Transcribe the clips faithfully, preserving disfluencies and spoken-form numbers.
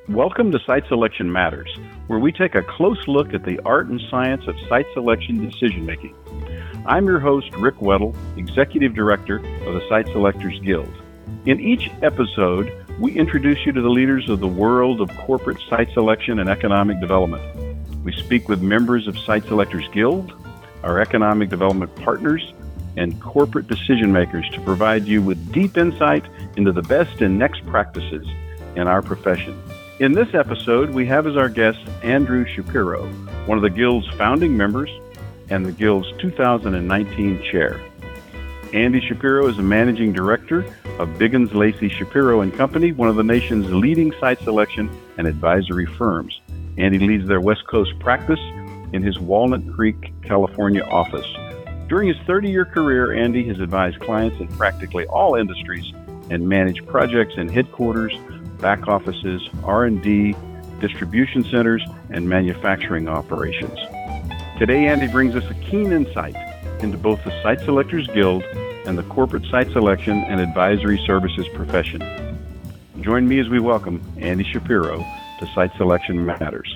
Welcome to Site Selection Matters, where we take a close look at the art and science of site selection decision making. I'm your host, Rick Weddle, Executive Director of the Site Selectors Guild. In each episode, we introduce you to the leaders of the world of corporate site selection and economic development. We speak with members of Site Selectors Guild, our economic development partners, and corporate decision makers to provide you with deep insight into the best and next practices in our profession. In this episode, we have as our guest Andrew Shapiro, one of the Guild's founding members and the Guild's two thousand nineteen chair. Andy Shapiro is a managing director of Biggins Lacey Shapiro and Company, one of the nation's leading site selection and advisory firms. Andy leads their West Coast practice in his Walnut Creek, California office. During his thirty-year career, Andy has advised clients in practically all industries and managed projects in headquarters, back offices, R and D, distribution centers, and manufacturing operations. Today, Andy brings us a keen insight into both the Site Selectors Guild and the corporate site selection and advisory services profession. Join me as we welcome Andy Shapiro to Site Selection Matters.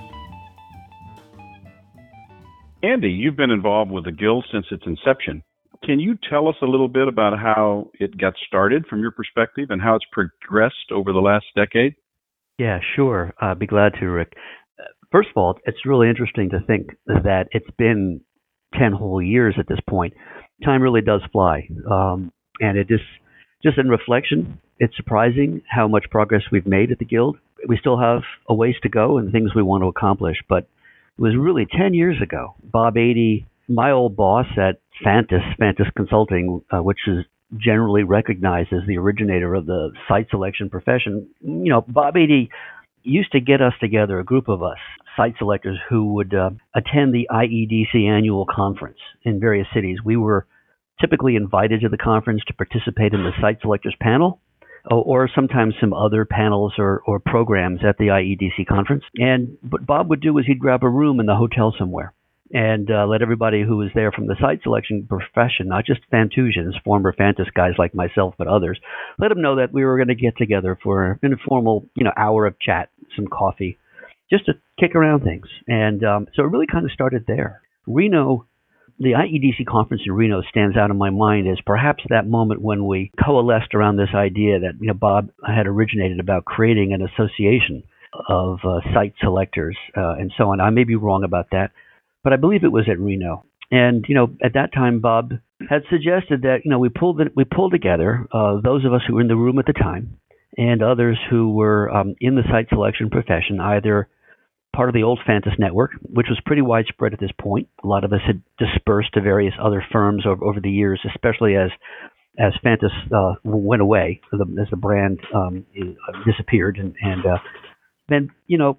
Andy, you've been involved with the Guild since its inception. Can you tell us a little bit about how it got started from your perspective and how it's progressed over the last decade? Yeah, sure. I'd be glad to, Rick. First of all, it's really interesting to think that it's been ten whole years at this point. Time really does fly. Um, and it is just in reflection, it's surprising how much progress we've made at the Guild. We still have a ways to go and things we want to accomplish, but it was really ten years ago. Bob Adey, my old boss at Fantas, Fantas Consulting, uh, which is generally recognized as the originator of the site selection profession. You know, Bob Adey used to get us together, a group of us, site selectors, who would uh, attend the I E D C annual conference in various cities. We were typically invited to the conference to participate in the site selectors panel, or sometimes some other panels or, or programs at the I E D C conference. And what Bob would do is he'd grab a room in the hotel somewhere and uh, let everybody who was there from the site selection profession, not just Fantusians, former Fantas guys like myself, but others, let them know that we were going to get together for an informal, you know, hour of chat, some coffee, just to kick around things. And um, so it really kind of started there. Reno, the I E D C conference in Reno stands out in my mind as perhaps that moment when we coalesced around this idea that, you know, Bob had originated about creating an association of uh, site selectors uh, and so on. I may be wrong about that, but I believe it was at Reno. And, you know, at that time, Bob had suggested that, you know, we pulled it, we pulled together uh, those of us who were in the room at the time and others who were um, in the site selection profession, either part of the old Fantas network, which was pretty widespread at this point. A lot of us had dispersed to various other firms over, over the years, especially as as Fantas uh, went away, as the, as the brand um, disappeared. And, and uh, then, you know,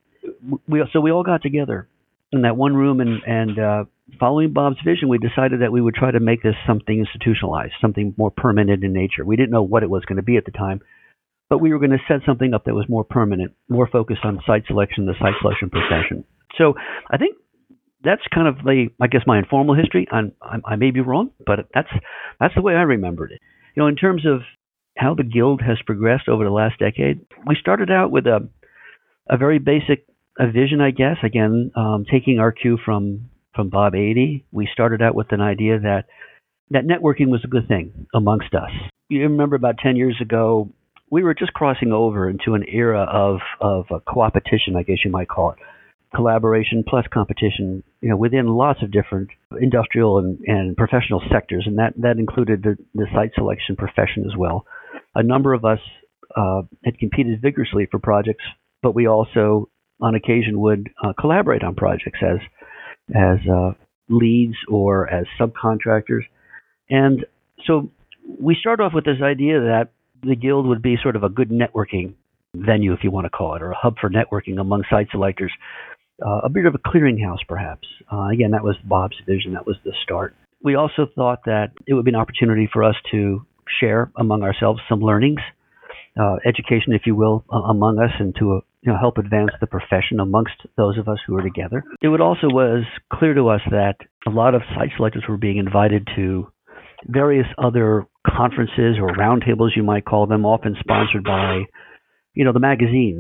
we so we all got together in that one room, and, and uh, following Bob's vision, we decided that we would try to make this something institutionalized, something more permanent in nature. We didn't know what it was going to be at the time, but we were going to set something up that was more permanent, more focused on site selection, the site selection profession. So I think that's kind of the, I guess, my informal history. I'm, I'm, I may be wrong, but that's that's the way I remembered it. You know, in terms of how the Guild has progressed over the last decade, we started out with a a very basic a vision, I guess. Again, um, taking our cue from from Bob Adey, we started out with an idea that that networking was a good thing amongst us. You remember about ten years ago, we were just crossing over into an era of of uh, co-opetition, I guess you might call it, collaboration plus competition, you know, within lots of different industrial and, and professional sectors, and that that included the, the site selection profession as well. A number of us uh, had competed vigorously for projects, but we also, on occasion, would uh, collaborate on projects as as uh, leads or as subcontractors. And so we start off with this idea that the Guild would be sort of a good networking venue, if you want to call it, or a hub for networking among site selectors, uh, a bit of a clearinghouse, perhaps. Uh, again, that was Bob's vision. That was the start. We also thought that it would be an opportunity for us to share among ourselves some learnings, uh, education, if you will, uh, among us, and to uh, you know, help advance the profession amongst those of us who were together. It would also was clear to us that a lot of site selectors were being invited to various other conferences or roundtables, you might call them, often sponsored by, you know, the magazines.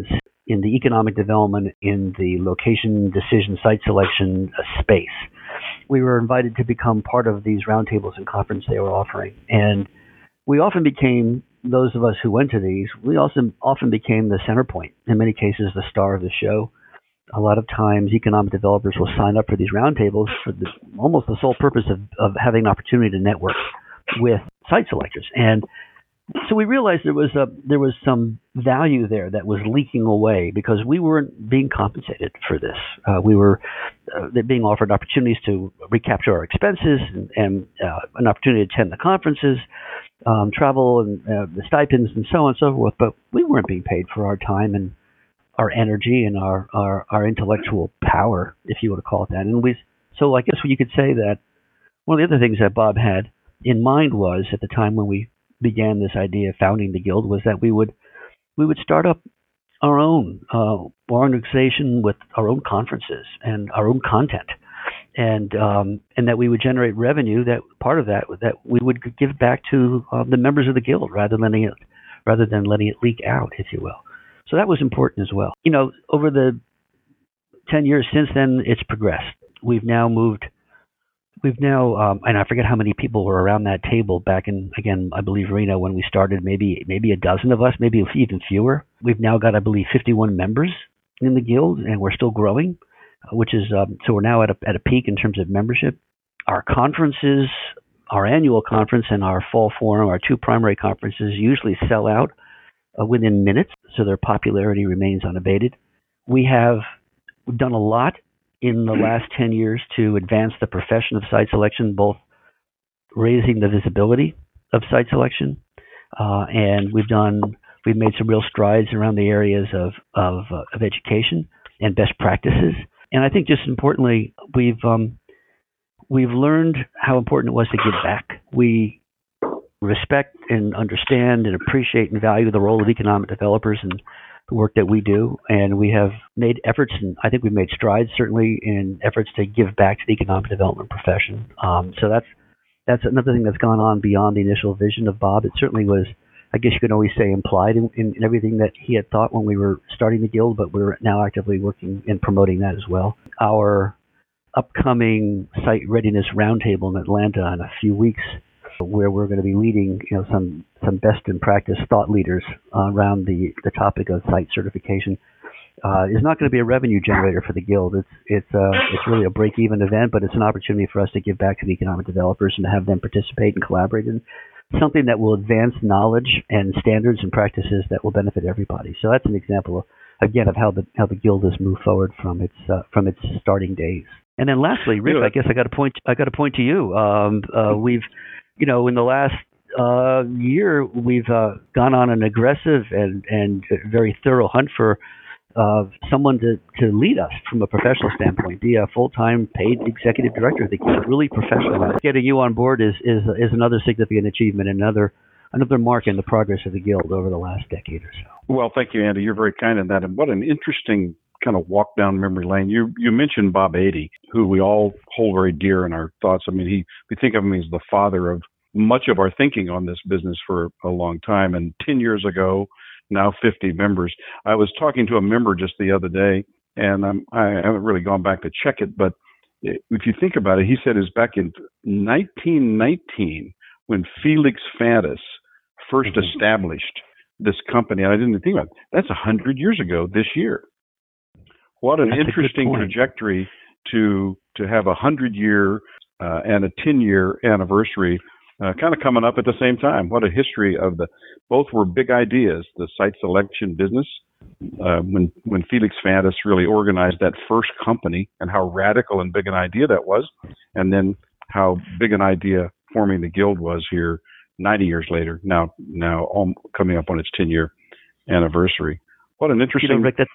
in the economic development, in the location decision, site selection uh, space. We were invited to become part of these roundtables and conferences they were offering, and we often became, those of us who went to these, we also often became the center point. In many cases, the star of the show. A lot of times, economic developers will sign up for these roundtables for the, almost the sole purpose of, of having an opportunity to network with site selectors. And so we realized there was a there was some value there that was leaking away because we weren't being compensated for this. Uh, we were uh, being offered opportunities to recapture our expenses and, and uh, an opportunity to attend the conferences, um, travel, and uh, the stipends, and so on and so forth. But we weren't being paid for our time and our energy and our, our, our intellectual power, if you want to call it that. And we so I guess you could say that one of the other things that Bob had in mind was, at the time when we began this idea of founding the Guild, was that we would we would start up our own uh, organization with our own conferences and our own content, and um, and that we would generate revenue. That part of that that we would give back to uh, the members of the Guild rather than letting it rather than letting it leak out, if you will. So that was important as well. You know, over the ten years since then, it's progressed. We've now moved. We've now, um, and I forget how many people were around that table back in, again, I believe, Reno, when we started, maybe maybe a dozen of us, maybe even fewer. We've now got, I believe, fifty-one members in the Guild, and we're still growing, which is, um, so we're now at a, at a peak in terms of membership. Our conferences, our annual conference and our fall forum, our two primary conferences, usually sell out uh, within minutes, so their popularity remains unabated. We have done a lot in the last ten years to advance the profession of site selection, both raising the visibility of site selection, uh, and we've done we've made some real strides around the areas of of, uh, of education and best practices. And I think, just importantly, we've um, we've learned how important it was to give back. We respect and understand and appreciate and value the role of economic developers and the work that we do, and we have made efforts, and I think we've made strides certainly in efforts to give back to the economic development profession. Um, so that's that's another thing that's gone on beyond the initial vision of Bob. It certainly was, I guess you could always say, implied in, in, in everything that he had thought when we were starting the Guild, but we're now actively working and promoting that as well. Our upcoming Site Readiness Roundtable in Atlanta in a few weeks, where we're going to be leading, you know, some some best in practice thought leaders uh, around the, the topic of site certification, uh, is not going to be a revenue generator for the Guild. It's it's uh, it's really a break even event, but it's an opportunity for us to give back to the economic developers and to have them participate and collaborate in something that will advance knowledge and standards and practices that will benefit everybody. So that's an example of, again, of how the how the Guild has moved forward from its uh, from its starting days. And then lastly, Rick, I guess I got to point I got to point to you. Um, uh, we've You know, in the last uh, year, we've uh, gone on an aggressive and, and very thorough hunt for uh, someone to, to lead us from a professional standpoint, be a full-time paid executive director. I think it's really professional. Getting you on board is, is is another significant achievement, another another mark in the progress of the Guild over the last decade or so. Well, thank you, Andy. You're very kind in that. And what an interesting kind of walk down memory lane. You you mentioned Bob Adey, who we all hold very dear in our thoughts. I mean, he we think of him as the father of much of our thinking on this business for a long time. And ten years ago, now fifty members. I was talking to a member just the other day, and I'm, I haven't really gone back to check it, but if you think about it, he said it was back in nineteen nineteen when Felix Fantis first mm-hmm. established this company. And I didn't think about it. That's one hundred years ago this year. What an That's interesting trajectory to to have a hundred-year uh, and a ten-year anniversary uh, kind of coming up at the same time. What a history of the – both were big ideas, the site selection business, uh, when, when Felix Fantis really organized that first company, and how radical and big an idea that was, and then how big an idea forming the Guild was here ninety years later, now now all coming up on its ten-year anniversary. What an interesting you know, – Rick, that's,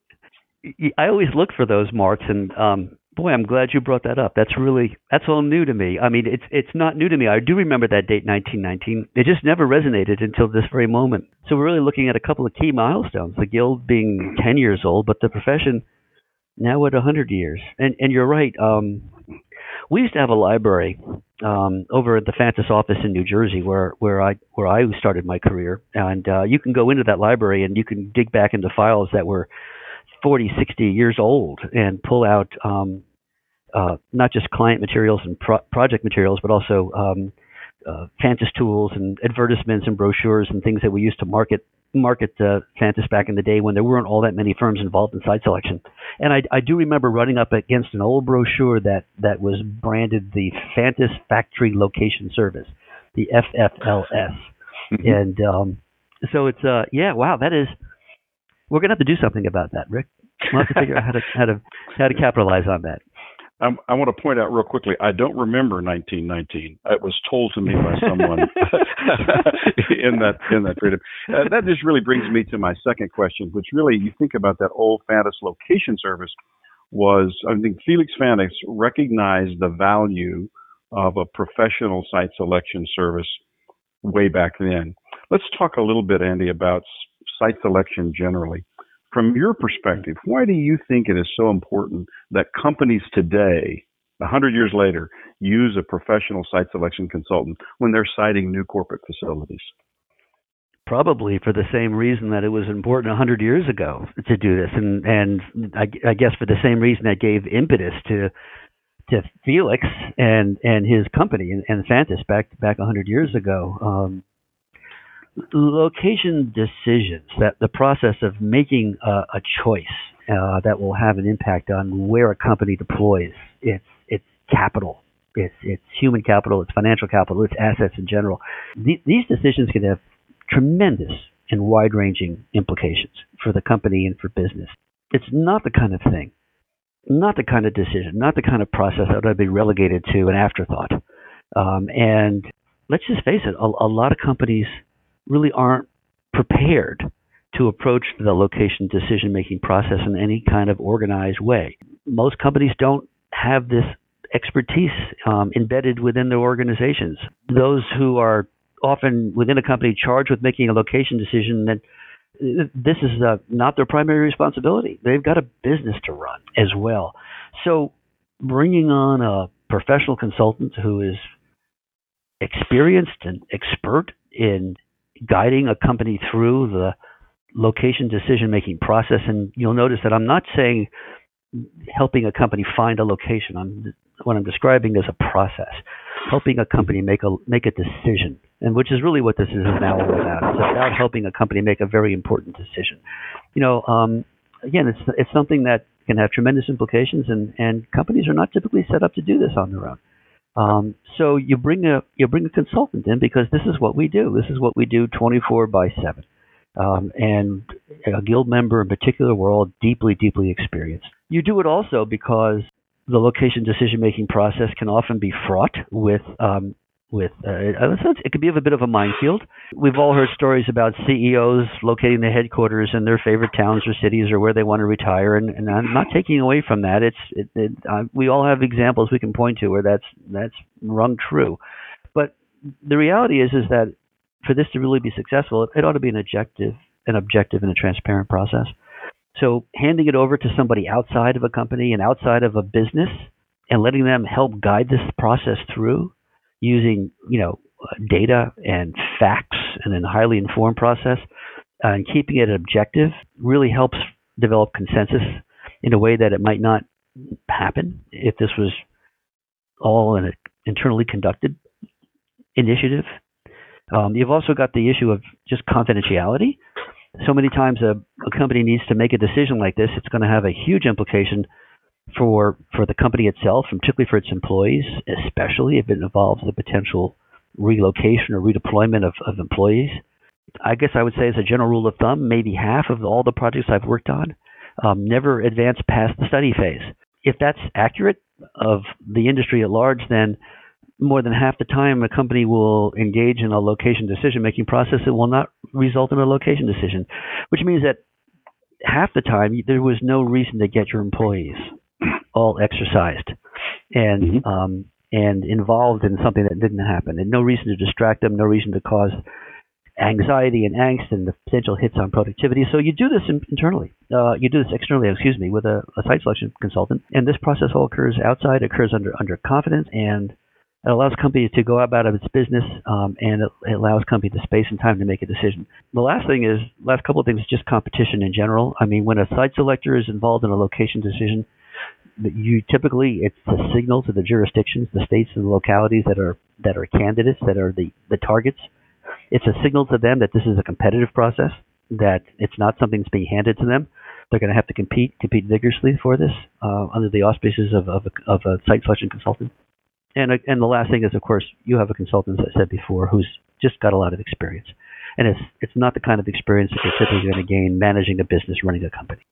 I always look for those marks, and um, boy, I'm glad you brought that up. That's really that's all new to me. I mean, it's it's not new to me. I do remember that date, nineteen nineteen. It just never resonated until this very moment. So we're really looking at a couple of key milestones: the Guild being ten years old, but the profession now at one hundred years. And and you're right. Um, we used to have a library um, over at the Fantis office in New Jersey, where where I where I started my career, and uh, you can go into that library and you can dig back into files that were forty, sixty years old and pull out um, uh, not just client materials and pro- project materials, but also um, uh, Fantis tools and advertisements and brochures and things that we used to market market uh, Fantis back in the day when there weren't all that many firms involved in site selection. And I, I do remember running up against an old brochure that, that was branded the Fantis Factory Location Service, the F F L S. Mm-hmm. And um, so it's, uh, yeah, wow, that is, we're going to have to do something about that, Rick. We'll have to figure out how to, how to, how to capitalize on that. Um, I want to point out real quickly, I don't remember nineteen nineteen. It was told to me by someone in that in that period. Uh, that just really brings me to my second question, which really, you think about that old Fantis Location Service, was, I think Felix Fantis recognized the value of a professional site selection service way back then. Let's talk a little bit, Andy, about site selection generally. From your perspective, why do you think it is so important that companies today, a hundred years later, use a professional site selection consultant when they're siting new corporate facilities? Probably for the same reason that it was important a hundred years ago to do this, and and I, I guess for the same reason that gave impetus to to Felix and and his company and, and Fantis back back a hundred years ago. Um, Location decisions, that the process of making a, a choice uh, that will have an impact on where a company deploys its its capital, its its human capital, its financial capital, its assets in general. The, these decisions can have tremendous and wide-ranging implications for the company and for business. It's not the kind of thing, not the kind of decision, not the kind of process that would be relegated to an afterthought. Um, and let's just face it, a, a lot of companies really aren't prepared to approach the location decision-making process in any kind of organized way. Most companies don't have this expertise um, embedded within their organizations. Those who are often within a company charged with making a location decision, that this is uh, not their primary responsibility. They've got a business to run as well. So bringing on a professional consultant who is experienced and expert in guiding a company through the location decision-making process, and you'll notice that I'm not saying helping a company find a location. I'm what I'm describing as a process, helping a company make a make a decision, and which is really what this is now all about. It's about helping a company make a very important decision. You know, um, again, it's it's something that can have tremendous implications, and, and companies are not typically set up to do this on their own. Um, so you bring a you bring a consultant in because this is what we do. This is what we do twenty-four by seven. Um, and a guild member in particular, we're all deeply, deeply experienced. You do it also because the location decision-making process can often be fraught with um, with uh, it can be a bit of a minefield. We've all heard stories about C E Os locating their headquarters in their favorite towns or cities or where they want to retire, and, and I'm not taking away from that. It's it, it, uh, we all have examples we can point to where that's that's rung true. But the reality is is that for this to really be successful, it ought to be an objective, an objective and a transparent process. So handing it over to somebody outside of a company and outside of a business and letting them help guide this process through using, you know, data and facts and a highly informed process uh, and keeping it objective really helps develop consensus in a way that it might not happen if this was all an internally conducted initiative. Um, you've also got the issue of just confidentiality. So many times a, a company needs to make a decision like this. It's going to have a huge implication for for the company itself, and particularly for its employees, especially if it involves the potential relocation or redeployment of, of employees. I guess I would say as a general rule of thumb, maybe half of all the projects I've worked on um, never advance past the study phase. If that's accurate of the industry at large, then more than half the time a company will engage in a location decision-making process that will not result in a location decision, which means that half the time there was no reason to get your employees all exercised and mm-hmm. um, and involved in something that didn't happen, and no reason to distract them, no reason to cause anxiety and angst and the potential hits on productivity. So you do this in, internally. Uh, you do this externally, excuse me, with a, a site selection consultant. And this process all occurs outside, occurs under under confidence, and it allows companies to go out of its business, um, and it, it allows companies the space and time to make a decision. The last thing is, last couple of things is just competition in general. I mean, when a site selector is involved in a location decision, you typically, it's a signal to the jurisdictions, the states and the localities that are that are candidates, that are the, the targets. It's a signal to them that this is a competitive process, that it's not something that's being handed to them. They're going to have to compete, compete vigorously for this uh, under the auspices of, of, a, of a site selection consultant. And, and the last thing is, of course, you have a consultant, as I said before, who's just got a lot of experience. And it's it's not the kind of experience that you're typically going to gain managing a business, running a company.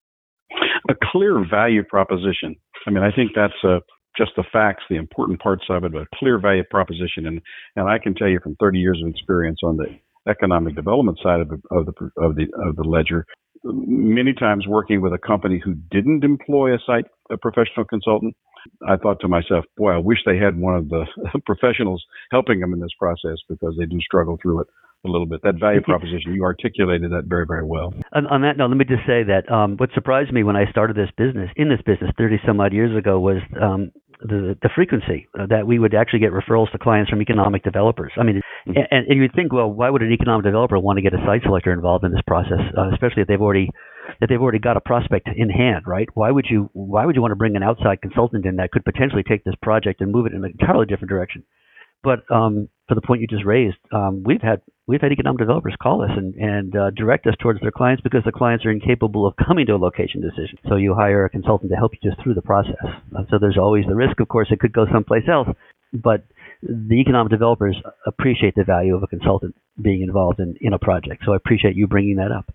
A clear value proposition. I mean, I think that's uh, just the facts, the important parts of it, but a clear value proposition. And, and I can tell you from thirty years of experience on the economic development side of the, of the, of the, of the ledger, many times working with a company who didn't employ a site a professional consultant, I thought to myself, boy, I wish they had one of the professionals helping them in this process, because they do struggle through it a little bit. That value proposition, you articulated that very, very well. On, on that note, let me just say that um, what surprised me when I started this business, in this business thirty some odd years ago, was um, the the frequency uh, that we would actually get referrals to clients from economic developers. I mean, mm-hmm. and, and you'd think, well, why would an economic developer want to get a site selector involved in this process, uh, especially if they've already that they've already got a prospect in hand, right? Why would you why would you want to bring an outside consultant in that could potentially take this project and move it in an entirely different direction? But um, for the point you just raised, um, we've had we've had economic developers call us and, and uh, direct us towards their clients because the clients are incapable of coming to a location decision. So you hire a consultant to help you just through the process. Uh, so there's always the risk, of course, it could go someplace else. But the economic developers appreciate the value of a consultant being involved in, in a project. So I appreciate you bringing that up.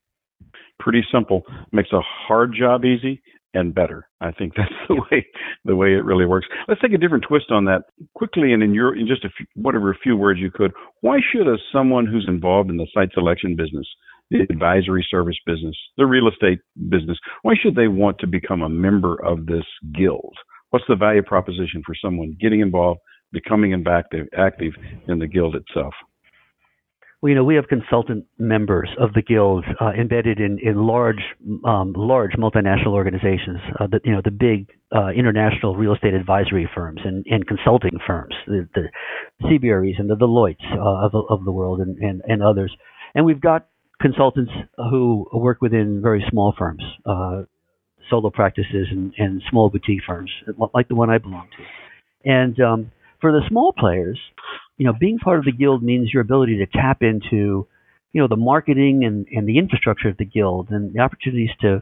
Pretty simple. Makes a hard job easy and better. I think that's the way the way it really works. Let's take a different twist on that quickly, and in your in just a few, whatever a few words you could. Why should a someone who's involved in the site selection business, the advisory service business, the real estate business, why should they want to become a member of this guild? What's the value proposition for someone getting involved, becoming active, active in the guild itself? Well, you know, we have consultant members of the guild uh, embedded in, in large, um, large multinational organizations, uh, the, you know, the big uh, international real estate advisory firms and, and consulting firms, the, the C B R Es and the Deloittes uh, of, of the world and, and, and others. And we've got consultants who work within very small firms, uh, solo practices and, and small boutique firms, like the one I belong to. And um, for the small players, you know, being part of the guild means your ability to tap into, you know, the marketing and, and the infrastructure of the guild and the opportunities to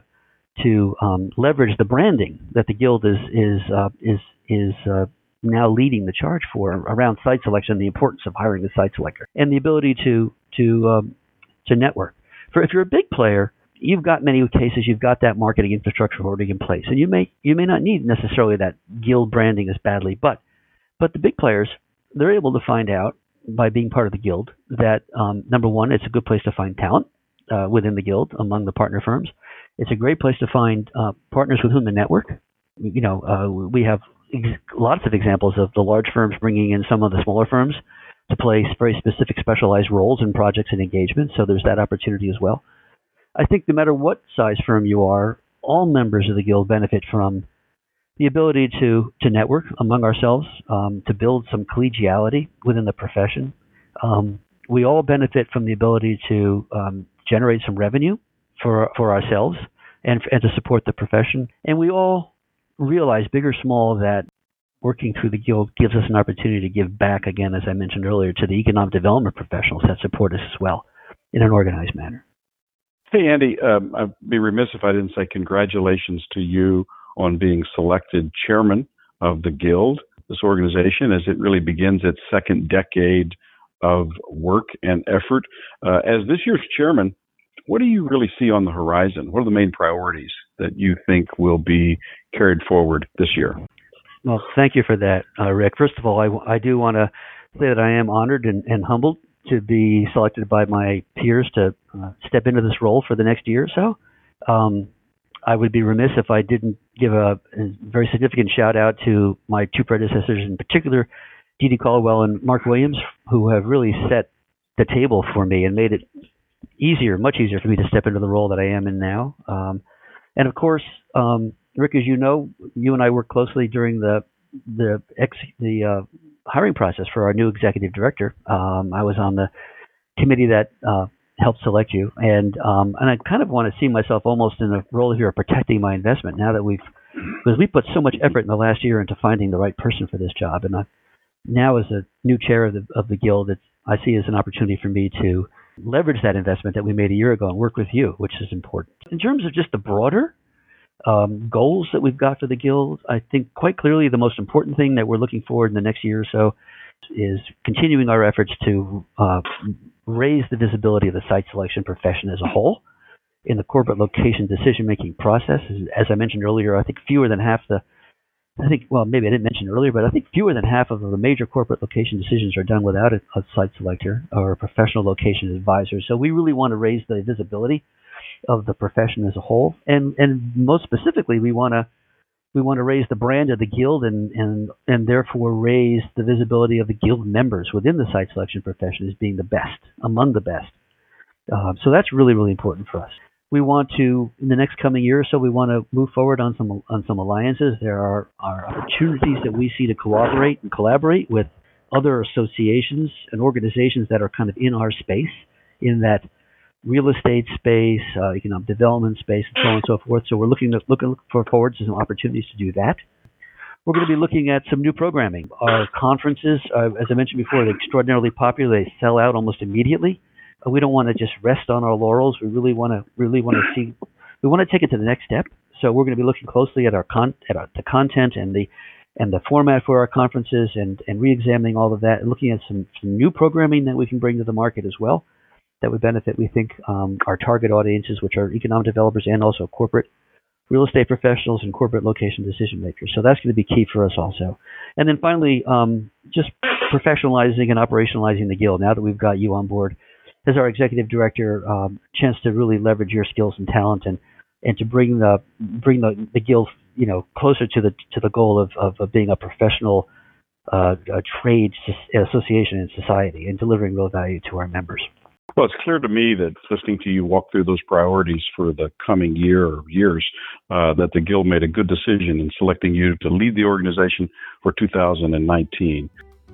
to um, leverage the branding that the guild is is uh, is is uh, now leading the charge for around site selection, the importance of hiring a site selector, and the ability to to um, to network. For if you're a big player, you've got many cases you've got that marketing infrastructure already in place, and you may you may not need necessarily that guild branding as badly, but but the big players, they're able to find out by being part of the guild that, um, number one, it's a good place to find talent uh, within the guild among the partner firms. It's a great place to find uh, partners with whom to network. You know, uh, we have ex- lots of examples of the large firms bringing in some of the smaller firms to play very specific specialized roles in projects and engagements. So there's that opportunity as well. I think no matter what size firm you are, all members of the guild benefit from the ability to, to network among ourselves, um, to build some collegiality within the profession. Um, we all benefit from the ability to um, generate some revenue for for ourselves and, and to support the profession. And we all realize, big or small, that working through the guild gives us an opportunity to give back, again, as I mentioned earlier, to the economic development professionals that support us as well in an organized manner. Hey, Andy, um, I'd be remiss if I didn't say congratulations to you on being selected chairman of the Guild, this organization, as it really begins its second decade of work and effort. Uh, as this year's chairman, what do you really see on the horizon? What are the main priorities that you think will be carried forward this year? Well, thank you for that, uh, Rick. First of all, I, I do want to say that I am honored and, and humbled to be selected by my peers to uh, step into this role for the next year or so. Um, I would be remiss if I didn't give a, a very significant shout out to my two predecessors, in particular, Dee Dee Caldwell and Mark Williams, who have really set the table for me and made it easier, much easier for me to step into the role that I am in now. Um, and of course, um, Rick, as you know, you and I worked closely during the the ex, the uh, hiring process for our new executive director. Um, I was on the committee that uh, helped select you, and um, and I kind of want to see myself almost in a role here of protecting my investment now that we've, because we put so much effort in the last year into finding the right person for this job, and I, now as a new chair of the of the guild, it's, I see as an opportunity for me to leverage that investment that we made a year ago and work with you, which is important. In terms of just the broader um, goals that we've got for the guild, I think quite clearly the most important thing that we're looking forward in the next year or so is continuing our efforts to uh, raise the visibility of the site selection profession as a whole in the corporate location decision-making process. As I mentioned earlier, I think fewer than half the I think, well, maybe I didn't mention it earlier, but I think fewer than half of the major corporate location decisions are done without a, a site selector or a professional location advisor. So we really want to raise the visibility of the profession as a whole, and and most specifically, we want to we want to raise the brand of the guild, and and and therefore raise the visibility of the guild members within the site selection profession as being the best, among the best. Uh, so that's really really important for us. We want to, in the next coming year or so, we want to move forward on some on some alliances. There are, are opportunities that we see to cooperate and collaborate with other associations and organizations that are kind of in our space, in that real estate space, uh, economic development space, and so on and so forth. So we're looking to looking for forward to some opportunities to do that. We're going to be looking at some new programming. Our conferences, uh, as I mentioned before, they're extraordinarily popular. They sell out almost immediately. We don't want to just rest on our laurels. We really want to really want to see. We want to take it to the next step. So we're going to be looking closely at our con at our, the content and the and the format for our conferences, and and re-examining all of that, and looking at some, some new programming that we can bring to the market as well that would benefit, we think, um, our target audiences, which are economic developers and also corporate real estate professionals and corporate location decision makers. So that's going to be key for us also. And then finally, um, just professionalizing and operationalizing the guild. Now that we've got you on board as our executive director, um, chance to really leverage your skills and talent, and, and to bring the bring the, the guild, you know, closer to the to the goal of, of, of being a professional uh, a trade association in society and delivering real value to our members. Well, it's clear to me that listening to you walk through those priorities for the coming year or years, uh, that the Guild made a good decision in selecting you to lead the organization for two thousand nineteen.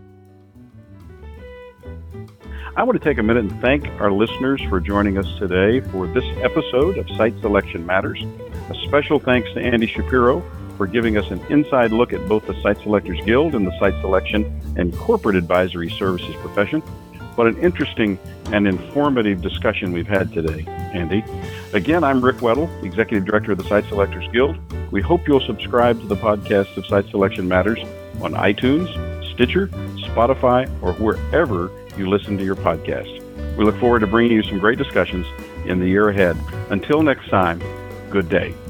I want to take a minute and thank our listeners for joining us today for this episode of Site Selection Matters. A special thanks to Andy Shapiro for giving us an inside look at both the Site Selectors Guild and the site selection and corporate advisory services profession. What an interesting and informative discussion we've had today, Andy. Again, I'm Rick Weddle, Executive Director of the Site Selectors Guild. We hope you'll subscribe to the podcast of Site Selection Matters on iTunes, Stitcher, Spotify, or wherever you listen to your podcast. We look forward to bringing you some great discussions in the year ahead. Until next time, good day.